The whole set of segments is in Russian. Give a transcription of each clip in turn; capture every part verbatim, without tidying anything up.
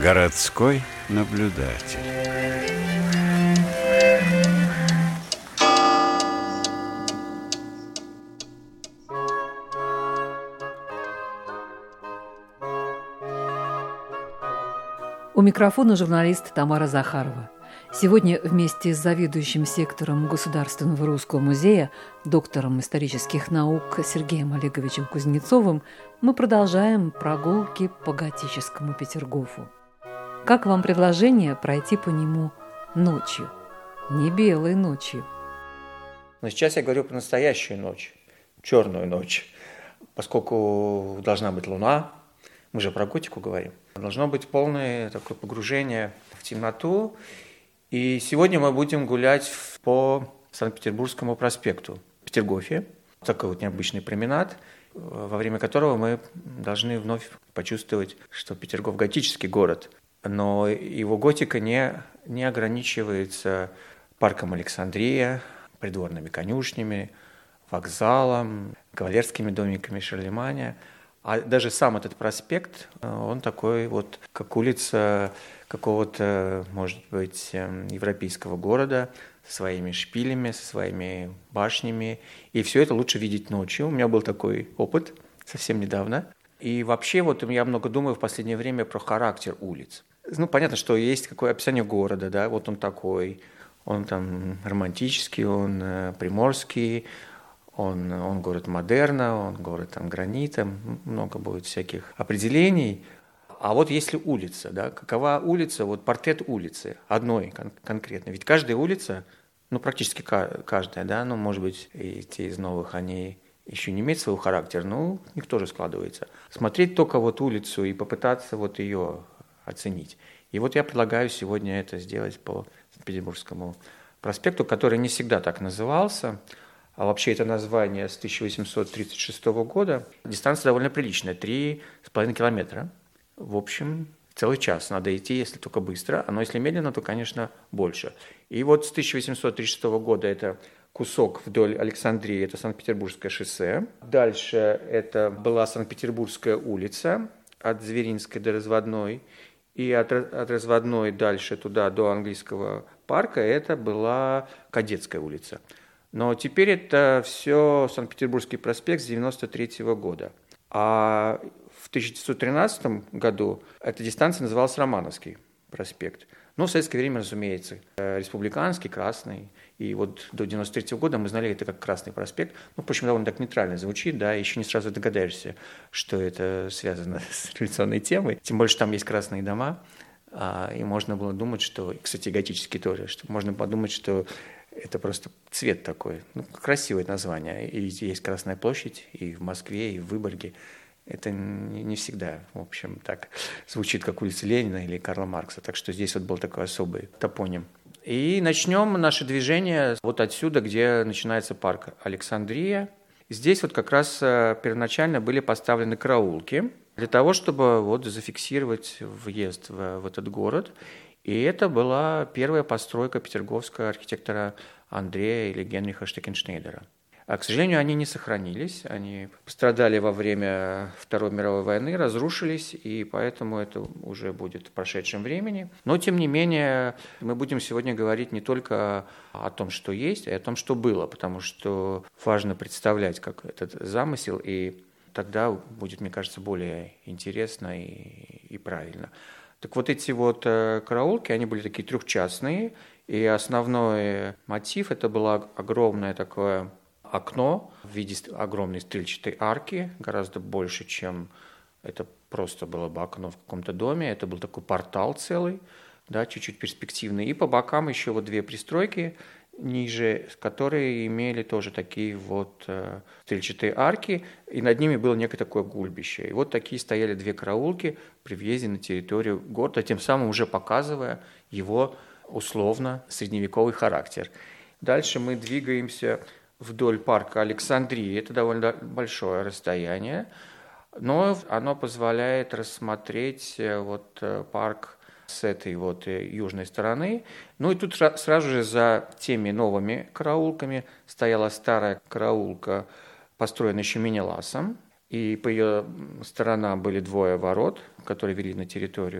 Городской наблюдатель. У микрофона журналист Тамара Захарова. Сегодня вместе с заведующим сектором Государственного русского музея, доктором исторических наук Сергеем Олеговичем Кузнецовым мы продолжаем прогулки по готическому Петергофу. Как вам предложение пройти по нему ночью, не белой ночью? Но сейчас я говорю про настоящую ночь, черную ночь, поскольку должна быть луна, мы же про готику говорим, должно быть полное такое погружение в темноту. И сегодня мы будем гулять по Санкт-Петербургскому проспекту в Петергофе. Такой вот необычный променад, во время которого мы должны вновь почувствовать, что Петергоф готический город, но его готика не, не ограничивается парком Александрия, придворными конюшнями, вокзалом, кавалерскими домиками Шарлеманя. А даже сам этот проспект, он такой вот, как улица какого-то, может быть, европейского города со своими шпилями, со своими башнями. И все это лучше видеть ночью. У меня был такой опыт совсем недавно. И вообще вот я много думаю в последнее время про характер улиц. Ну, понятно, что есть какое описание города, да, вот он такой, он там романтический, он приморский, Он, он город модерна, он город там, гранита, много будет всяких определений. А вот если улица, да, какова улица, вот портрет улицы, одной кон- конкретно. Ведь каждая улица, ну практически каждая, да, ну может быть и те из новых, они еще не имеют своего характера, но у них тоже складывается. Смотреть только вот улицу и попытаться вот ее оценить. И вот я предлагаю сегодня это сделать по Санкт-Петербургскому проспекту, который не всегда так назывался. А вообще это название с тысяча восемьсот тридцать шестого года. Дистанция довольно приличная, три с половиной километра. В общем, целый час надо идти, если только быстро. Но если медленно, то, конечно, больше. И вот с тысяча восемьсот тридцать шестого года это кусок вдоль Александрии, это Санкт-Петербургское шоссе. Дальше это была Санкт-Петербургская улица от Зверинской до Разводной. И от, от Разводной дальше туда до Английского парка это была Кадетская улица. Но теперь это все Санкт-Петербургский проспект с девяносто третьего года. А в тысяча девятьсот тринадцатом году эта дистанция называлась Романовский проспект. Ну, в советское время, разумеется, республиканский, красный. И вот до девяносто третьего года мы знали это как Красный проспект. Ну, впрочем, довольно так нейтрально звучит, да, еще не сразу догадаешься, что это связано с революционной темой. Тем более, что там есть красные дома. И можно было думать, что, кстати, готический тоже, что можно подумать, что это просто цвет такой. Ну, красивое название. И есть Красная площадь и в Москве, и в Выборге. Это не всегда, в общем, так звучит, как улица Ленина или Карла Маркса. Так что здесь вот был такой особый топоним. И начнем наше движение вот отсюда, где начинается парк Александрия. Здесь вот как раз первоначально были поставлены караулки для того, чтобы вот зафиксировать въезд в, в этот город. И это была первая постройка петерговского архитектора Андрея или Генриха Штекеншнейдера. А, к сожалению, они не сохранились, они пострадали во время Второй мировой войны, разрушились, и поэтому это уже будет в прошедшем времени. Но, тем не менее, мы будем сегодня говорить не только о том, что есть, а о том, что было, потому что важно представлять, как этот замысел, и тогда будет, мне кажется, более интересно и, и правильно. Так вот эти вот караулки, они были такие трехчастные, и основной мотив это было огромное такое окно в виде огромной стрельчатой арки, гораздо больше, чем это просто было бы окно в каком-то доме. Это был такой портал целый, да, чуть-чуть перспективный. И по бокам еще вот две пристройки ниже, которые имели тоже такие вот э, стрельчатые арки, и над ними было некое такое гульбище. И вот такие стояли две караулки при въезде на территорию города, тем самым уже показывая его условно средневековый характер. Дальше мы двигаемся вдоль парка Александрии. Это довольно большое расстояние, но оно позволяет рассмотреть вот парк с этой вот южной стороны. Ну и тут сразу же за теми новыми караулками стояла старая караулка, построенная еще Менеласом. И по ее сторонам были двое ворот, которые вели на территорию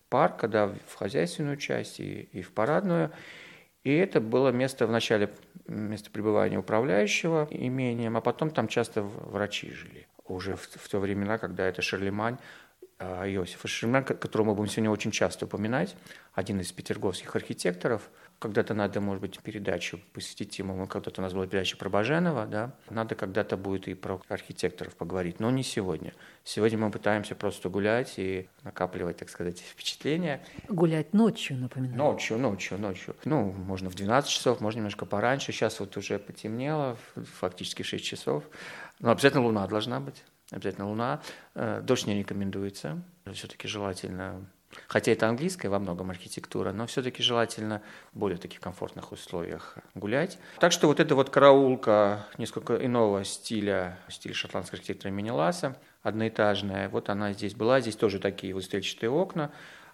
парка, да, в хозяйственную часть и, и в парадную. И это было место вначале место пребывания управляющего имением, а потом там часто врачи жили. Уже в, в те времена, когда это Шарлемань, Иосиф Шарлемань, которого мы будем сегодня очень часто упоминать, один из петерговских архитекторов. Когда-то надо, может быть, передачу посвятить ему, мы когда-то у нас была передача про Баженова, да, надо когда-то будет и про архитекторов поговорить, но не сегодня. Сегодня мы пытаемся просто гулять и накапливать, так сказать, впечатления. Гулять ночью, напоминаю. Ночью, ночью, ночью. Ну, можно в двенадцать часов, можно немножко пораньше. Сейчас вот уже потемнело, фактически в шесть часов. Но обязательно луна должна быть. Обязательно луна. Дождь не рекомендуется. Все-таки желательно... Хотя это английская во многом архитектура, но все-таки желательно в более таких комфортных условиях гулять. Так что вот эта вот караулка несколько иного стиля, стиль шотландского архитектора Менеласа, одноэтажная, вот она здесь была. Здесь тоже такие вот стрельчатые окна.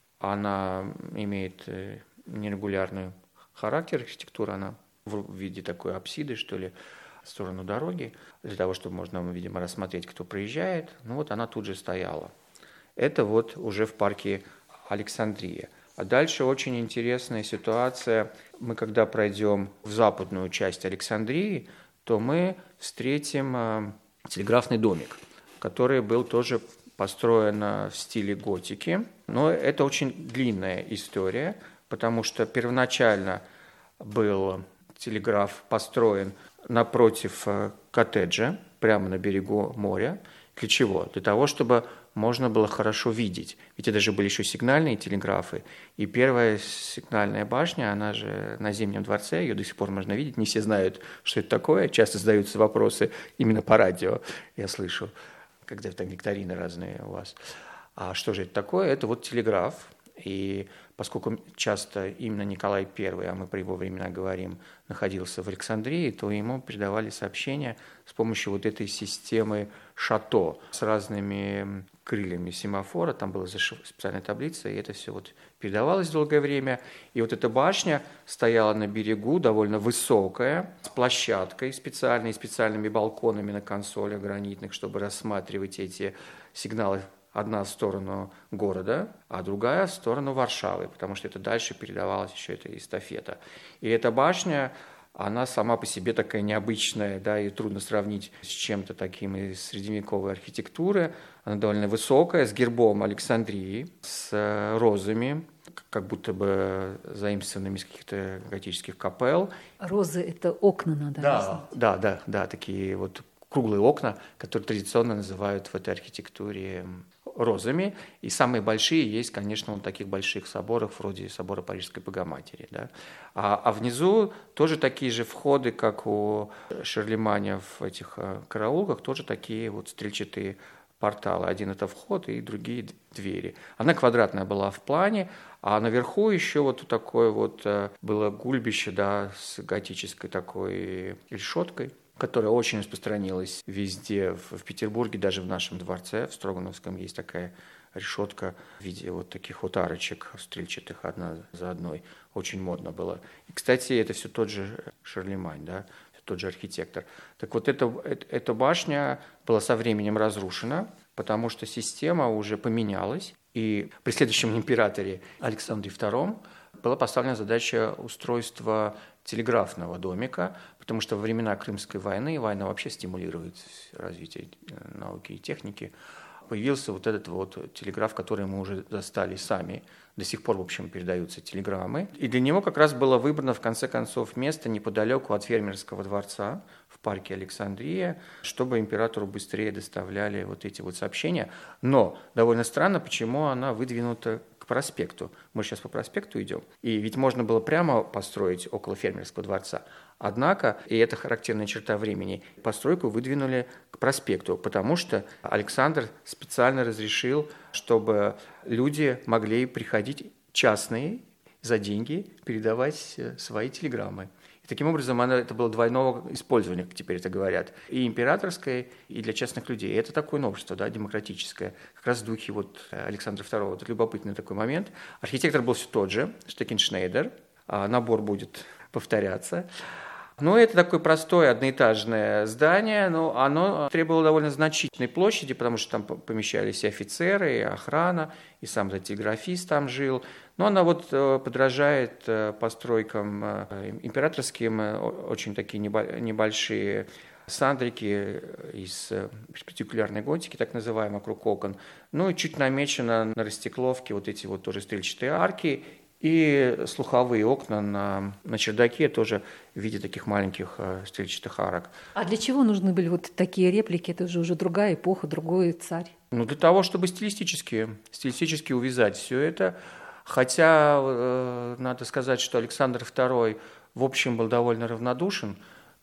Она имеет нерегулярный характер, архитектура, она в виде такой апсиды, что ли, в сторону дороги, для того, чтобы можно, видимо, рассмотреть, кто проезжает. Ну вот она тут же стояла. Это вот уже в парке Александрия. А дальше очень интересная ситуация. Мы когда пройдем в западную часть Александрии, то мы встретим телеграфный домик, который был тоже построен в стиле готики. Но это очень длинная история, потому что первоначально был телеграф построен напротив коттеджа, прямо на берегу моря. Для чего? Для того, чтобы можно было хорошо видеть. Ведь это же были еще сигнальные телеграфы. И первая сигнальная башня, она же на Зимнем дворце, ее до сих пор можно видеть. Не все знают, что это такое. Часто задаются вопросы именно по радио, я слышу, когда там викторины разные у вас. А что же это такое? Это вот телеграф. И поскольку часто именно Николай Первый, а мы про его времена говорим, находился в Александрии, то ему передавали сообщения с помощью вот этой системы шато с разными крыльями семафора. Там была специальная таблица, и это все вот передавалось долгое время. И вот эта башня стояла на берегу, довольно высокая, с площадкой специальной, специальными балконами на консолях гранитных, чтобы рассматривать эти сигналы. Одна в сторону города, а другая в сторону Варшавы, потому что это дальше передавалась еще эта эстафета. И эта башня, она сама по себе такая необычная, да, и трудно сравнить с чем-то таким из средневековой архитектуры. Она довольно высокая, с гербом Александрии, с розами, как будто бы заимствованными из каких-то готических капел. Розы – это окна, надо да, объяснить. Да, да, да, такие вот круглые окна, которые традиционно называют в этой архитектуре розами. И самые большие есть, конечно, в таких больших соборах, вроде собора Парижской Богоматери. Да? А, а внизу тоже такие же входы, как у Шарлеманя в этих караулках, тоже такие вот стрельчатые порталы. Один это вход, и другие двери. Она квадратная была в плане, а наверху еще вот такое вот было гульбище, да, с готической такой решеткой, которая очень распространилась везде, в, в Петербурге, даже в нашем дворце, в Строгановском, есть такая решетка в виде вот таких вот арочек стрельчатых, одна за одной. Очень модно было. И, кстати, это все тот же Шарлемань, да, тот же архитектор. Так вот, эта, эта башня была со временем разрушена, потому что система уже поменялась, и при следующем императоре Александре Втором была поставлена задача устройства телеграфного домика, потому что во времена Крымской войны, война вообще стимулирует развитие науки и техники, появился вот этот вот телеграф, который мы уже застали сами. До сих пор, в общем, передаются телеграммы. И для него как раз было выбрано, в конце концов, место неподалеку от фермерского дворца в парке Александрия, чтобы императору быстрее доставляли вот эти вот сообщения. Но довольно странно, почему она выдвинута к проспекту. Мы сейчас по проспекту идем. И ведь можно было прямо построить около фермерского дворца. Однако, и это характерная черта времени, постройку выдвинули к проспекту, потому что Александр специально разрешил, чтобы люди могли приходить частные за деньги передавать свои телеграммы. И таким образом она, это было двойного использования, как теперь это говорят, и императорское, и для частных людей. И это такое новшество, да, демократическое, как раз в духе вот Александра Второго. Это любопытный такой момент. Архитектор был все тот же, Штекеншнейдер, набор будет повторяться. Ну, это такое простое одноэтажное здание, но оно требовало довольно значительной площади, потому что там помещались и офицеры, и охрана, и сам телеграфист там жил. Но она вот подражает постройкам императорским, очень такие небольшие сандрики из перпендикулярной готики, так называемой, вокруг окон. Ну и чуть намечено на растекловке вот эти вот тоже стрельчатые арки, и слуховые окна на, на чердаке тоже в виде таких маленьких э, стрельчатых арок. А для чего нужны были вот такие реплики? Это же уже другая эпоха, другой царь. Ну, для того, чтобы стилистически, стилистически увязать все это. Хотя, э, надо сказать, что Александр второй в общем был довольно равнодушен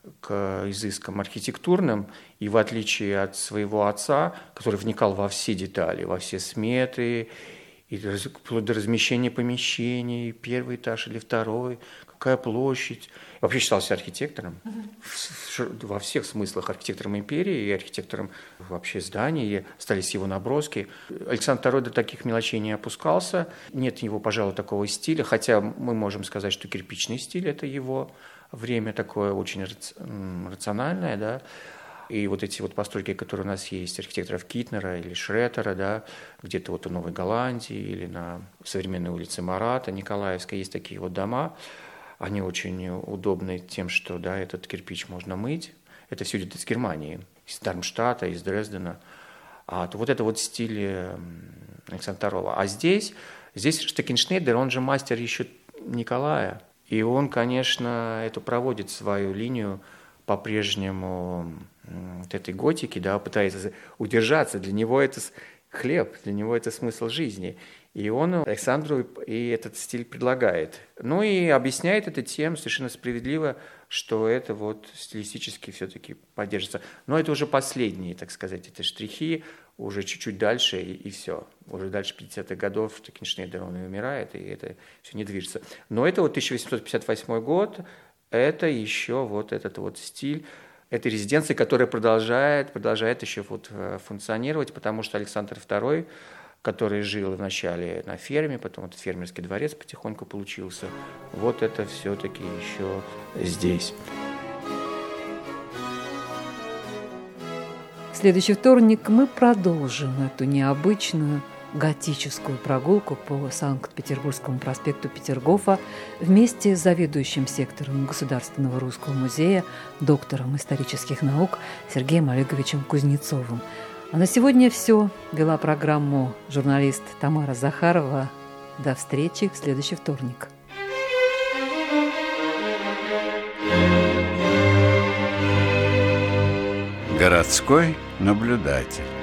к изыскам архитектурным, и в отличие от своего отца, который вникал во все детали, во все сметы, и вплоть до размещения помещений, первый этаж или второй, какая площадь. Вообще считался архитектором, mm-hmm. во всех смыслах архитектором империи и архитектором вообще зданий, и остались его наброски. Александр второй до таких мелочей не опускался, нет у него, пожалуй, такого стиля, хотя мы можем сказать, что кирпичный стиль – это его время такое очень рациональное, да. И вот эти вот постройки, которые у нас есть, архитекторов Китнера или Шреттера, да, где-то вот в Новой Голландии или на современной улице Марата, Николаевской, есть такие вот дома. Они очень удобны тем, что, да, этот кирпич можно мыть. Это все идет из Германии, из Дармштадта, из Дрездена. А вот это вот стиль Александра второго. А здесь, здесь Штекеншнейдер, он же мастер еще Николая. И он, конечно, это проводит свою линию по-прежнему вот этой готики, да, пытается удержаться. Для него это хлеб, для него это смысл жизни. И он Александру и этот стиль предлагает. Ну и объясняет это тем, совершенно справедливо, что это вот стилистически все-таки поддержится. Но это уже последние, так сказать, это штрихи, уже чуть-чуть дальше, и, и все. Уже дальше пятидесятых годов Штекеншнейдер, он и умирает, и это все не движется. Но это вот тысяча восемьсот пятьдесят восьмой год, это еще вот этот вот стиль этой резиденции, которая продолжает, продолжает еще вот функционировать, потому что Александр второй, который жил вначале на ферме, потом этот фермерский дворец потихоньку получился, вот это все-таки еще здесь. В следующий вторник мы продолжим эту необычную готическую прогулку по Санкт-Петербургскому проспекту Петергофа вместе с заведующим сектором Государственного русского музея, доктором исторических наук Сергеем Олеговичем Кузнецовым. А на сегодня все. Вела программу журналист Тамара Захарова. До встречи в следующий вторник. Городской наблюдатель.